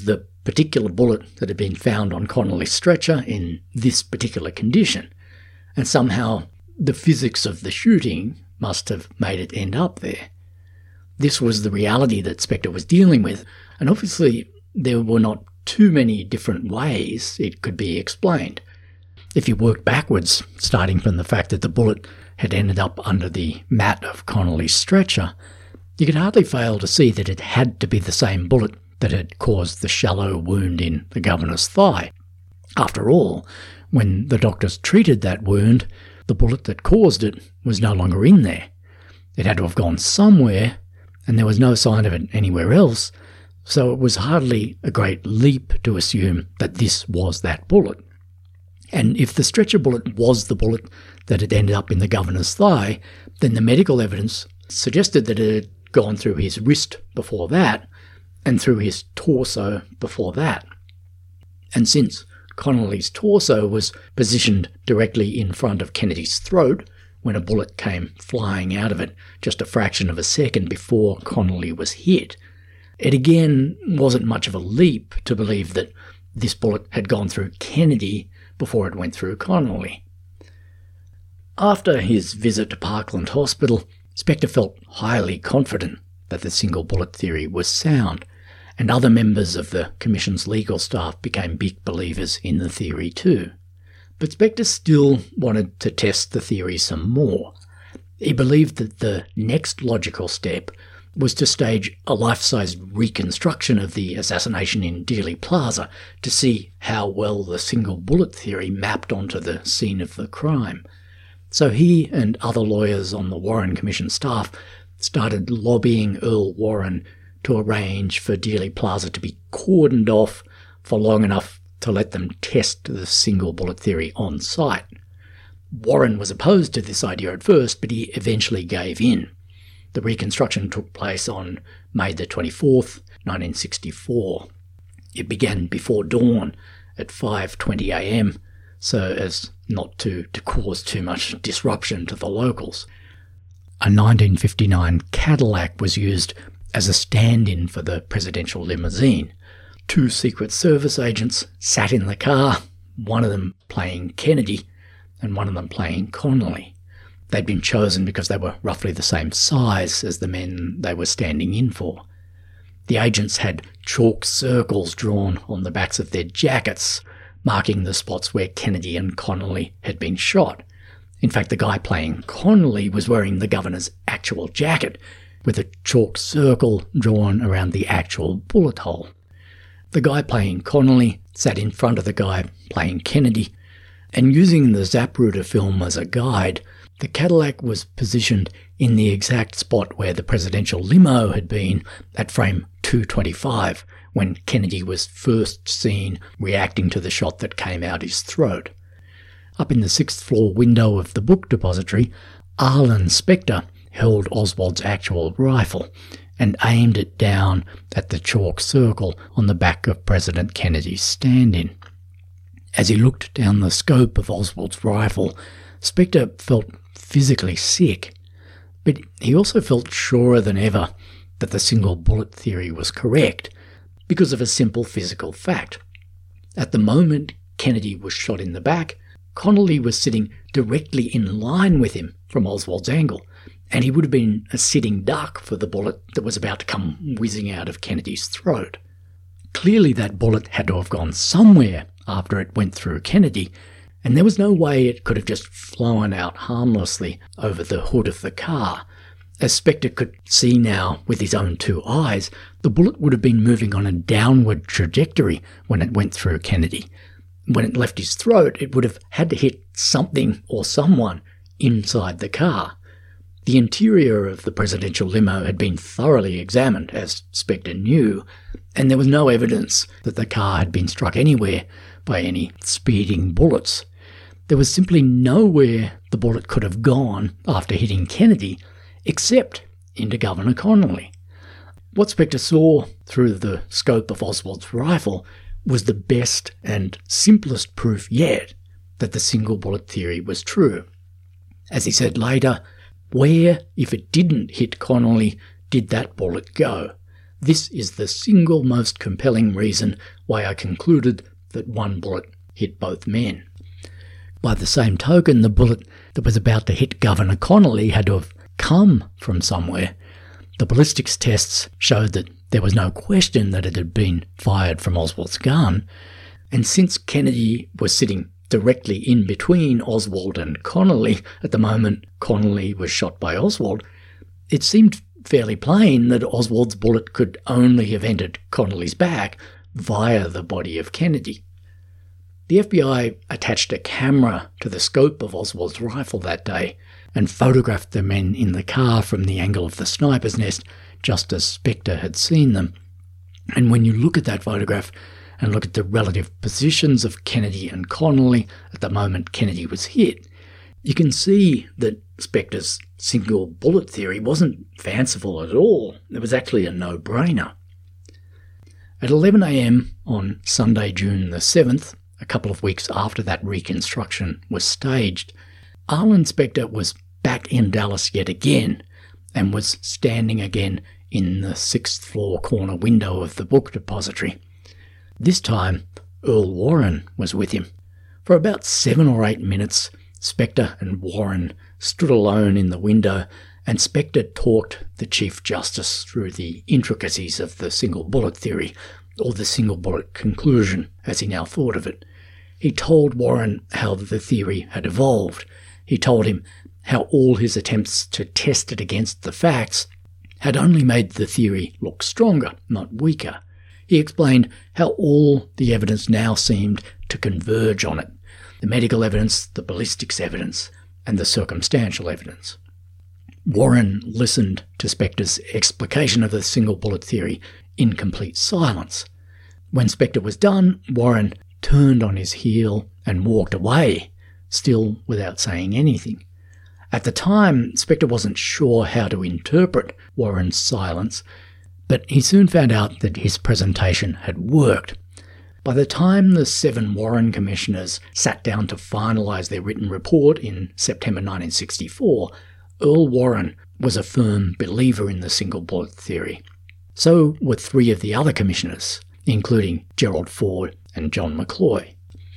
particular bullet that had been found on Connolly's stretcher in this particular condition. And somehow the physics of the shooting must have made it end up there. This was the reality that Spector was dealing with, and obviously there were not too many different ways it could be explained. If you work backwards, starting from the fact that the bullet had ended up under the mat of Connolly's stretcher, you could hardly fail to see that it had to be the same bullet that had caused the shallow wound in the governor's thigh. After all, when the doctors treated that wound, the bullet that caused it was no longer in there. It had to have gone somewhere, and there was no sign of it anywhere else, so it was hardly a great leap to assume that this was that bullet. And if the stretcher bullet was the bullet that had ended up in the governor's thigh, then the medical evidence suggested that it had gone through his wrist before that, and through his torso before that. And since Connolly's torso was positioned directly in front of Kennedy's throat when a bullet came flying out of it just a fraction of a second before Connolly was hit, it again wasn't much of a leap to believe that this bullet had gone through Kennedy before it went through Connolly. After his visit to Parkland Hospital, Spector felt highly confident that the single bullet theory was sound, and other members of the Commission's legal staff became big believers in the theory too. But Spector still wanted to test the theory some more. He believed that the next logical step was to stage a life-size reconstruction of the assassination in Dealey Plaza to see how well the single bullet theory mapped onto the scene of the crime. So he and other lawyers on the Warren Commission staff started lobbying Earl Warren to arrange for Dealey Plaza to be cordoned off for long enough to let them test the single bullet theory on site. Warren was opposed to this idea at first, but he eventually gave in. The reconstruction took place on May the twenty-fourth, nineteen sixty-four. It began before dawn at five twenty a m, so as not to, to cause too much disruption to the locals. A nineteen fifty-nine Cadillac was used as a stand-in for the presidential limousine. Two Secret Service agents sat in the car, one of them playing Kennedy and one of them playing Connolly. They'd been chosen because they were roughly the same size as the men they were standing in for. The agents had chalk circles drawn on the backs of their jackets, marking the spots where Kennedy and Connolly had been shot. In fact, the guy playing Connolly was wearing the governor's actual jacket, with a chalk circle drawn around the actual bullet hole. The guy playing Connolly sat in front of the guy playing Kennedy, and using the Zapruder film as a guide, the Cadillac was positioned in the exact spot where the presidential limo had been at frame two twenty-five, when Kennedy was first seen reacting to the shot that came out his throat. Up in the sixth floor window of the book depository, Arlen Spector held Oswald's actual rifle and aimed it down at the chalk circle on the back of President Kennedy's stand-in. As he looked down the scope of Oswald's rifle, Spector felt physically sick, but he also felt surer than ever that the single bullet theory was correct because of a simple physical fact. At the moment Kennedy was shot in the back, Connolly was sitting directly in line with him from Oswald's angle, and he would have been a sitting duck for the bullet that was about to come whizzing out of Kennedy's throat. Clearly that bullet had to have gone somewhere after it went through Kennedy, and there was no way it could have just flown out harmlessly over the hood of the car. As Spector could see now with his own two eyes, the bullet would have been moving on a downward trajectory when it went through Kennedy. When it left his throat, it would have had to hit something or someone inside the car. The interior of the presidential limo had been thoroughly examined, as Spector knew, and there was no evidence that the car had been struck anywhere by any speeding bullets. There was simply nowhere the bullet could have gone after hitting Kennedy, except into Governor Connolly. What Spector saw through the scope of Oswald's rifle was the best and simplest proof yet that the single bullet theory was true. As he said later, where, if it didn't hit Connolly, did that bullet go? This is the single most compelling reason why I concluded that one bullet hit both men. By the same token, the bullet that was about to hit Governor Connolly had to have come from somewhere. The ballistics tests showed that there was no question that it had been fired from Oswald's gun, and since Kennedy was sitting directly in between Oswald and Connolly at the moment Connolly was shot by Oswald, it seemed fairly plain that Oswald's bullet could only have entered Connolly's back via the body of Kennedy. The F B I attached a camera to the scope of Oswald's rifle that day and photographed the men in the car from the angle of the sniper's nest, just as Spector had seen them. And when you look at that photograph and look at the relative positions of Kennedy and Connolly at the moment Kennedy was hit, you can see that Spector's single bullet theory wasn't fanciful at all. It was actually a no-brainer. At eleven a m on Sunday, June the seventh, a couple of weeks after that reconstruction was staged, Arlen Spector was back in Dallas yet again and was standing again in the sixth floor corner window of the book depository. This time, Earl Warren was with him. For about seven or eight minutes, Spector and Warren stood alone in the window, and Spector talked the Chief Justice through the intricacies of the single bullet theory, or the single bullet conclusion, as he now thought of it. He told Warren how the theory had evolved. He told him how all his attempts to test it against the facts had only made the theory look stronger, not weaker. He explained how all the evidence now seemed to converge on it: the medical evidence, the ballistics evidence, and the circumstantial evidence. Warren listened to Spector's explication of the single bullet theory in complete silence. When Spector was done, Warren turned on his heel and walked away, still without saying anything. At the time, Spector wasn't sure how to interpret Warren's silence, but he soon found out that his presentation had worked. By the time the seven Warren commissioners sat down to finalise their written report in September nineteen sixty-four, Earl Warren was a firm believer in the single bullet theory. So were three of the other commissioners, including Gerald Ford and John McCloy.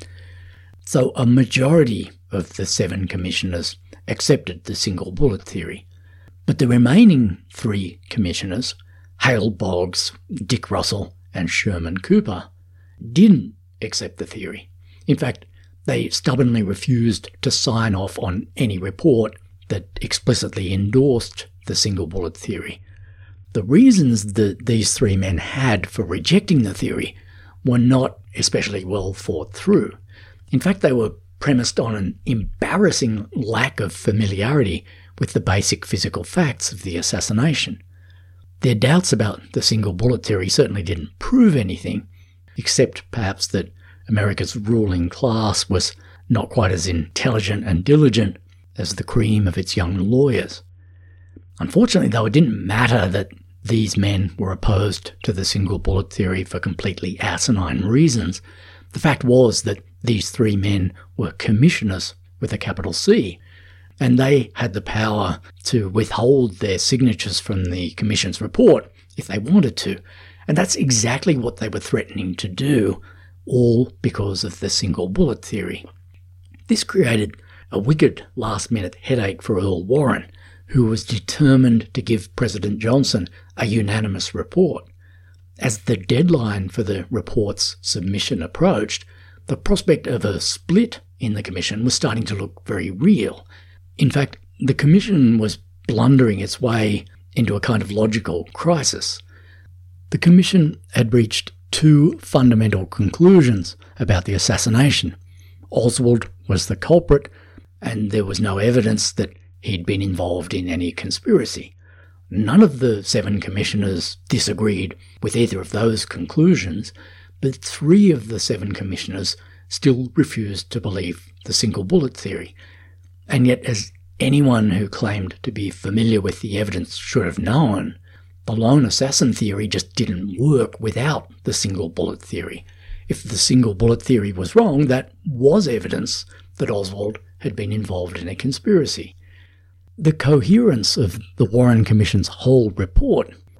So a majority of the seven commissioners accepted the single bullet theory. But the remaining three commissioners, Hale Boggs, Dick Russell, and Sherman Cooper, didn't accept the theory. In fact, they stubbornly refused to sign off on any report that explicitly endorsed the single bullet theory. The reasons that these three men had for rejecting the theory were not especially well thought through. In fact, they were premised on an embarrassing lack of familiarity with the basic physical facts of the assassination. Their doubts about the single bullet theory certainly didn't prove anything, except perhaps that America's ruling class was not quite as intelligent and diligent as the cream of its young lawyers. Unfortunately, though, it didn't matter that these men were opposed to the single bullet theory for completely asinine reasons. The fact was that these three men were commissioners with a capital C, and they had the power to withhold their signatures from the commission's report if they wanted to. And that's exactly what they were threatening to do, all because of the single bullet theory. This created a wicked last-minute headache for Earl Warren, who was determined to give President Johnson a unanimous report. As the deadline for the report's submission approached, the prospect of a split in the commission was starting to look very real. In fact, the commission was blundering its way into a kind of logical crisis. The commission had reached two fundamental conclusions about the assassination. Oswald was the culprit, and there was no evidence that he'd been involved in any conspiracy. None of the seven commissioners disagreed with either of those conclusions, but three of the seven commissioners still refused to believe the single bullet theory. And yet, as anyone who claimed to be familiar with the evidence should have known, the lone assassin theory just didn't work without the single bullet theory. If the single bullet theory was wrong, that was evidence that Oswald had been involved in a conspiracy. The coherence of the Warren Commission's whole report was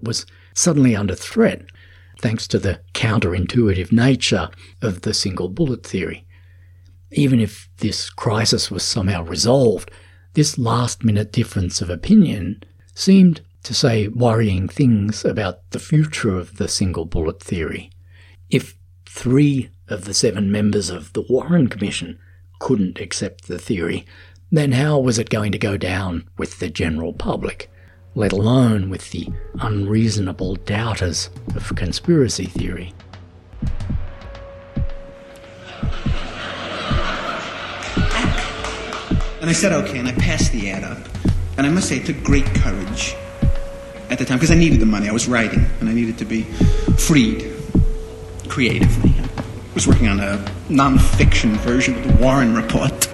suddenly under threat, thanks to the counterintuitive nature of the single bullet theory. Even if this crisis was somehow resolved, this last-minute difference of opinion seemed to say worrying things about the future of the single bullet theory. If three of the seven members of the Warren Commission couldn't accept the theory, then how was it going to go down with the general public, let alone with the unreasonable doubters of conspiracy theory? And I said okay, and I passed the ad up. And I must say, it took great courage at the time, because I needed the money. I was writing, and I needed to be freed creatively. I was working on a non-fiction version of the Warren Report.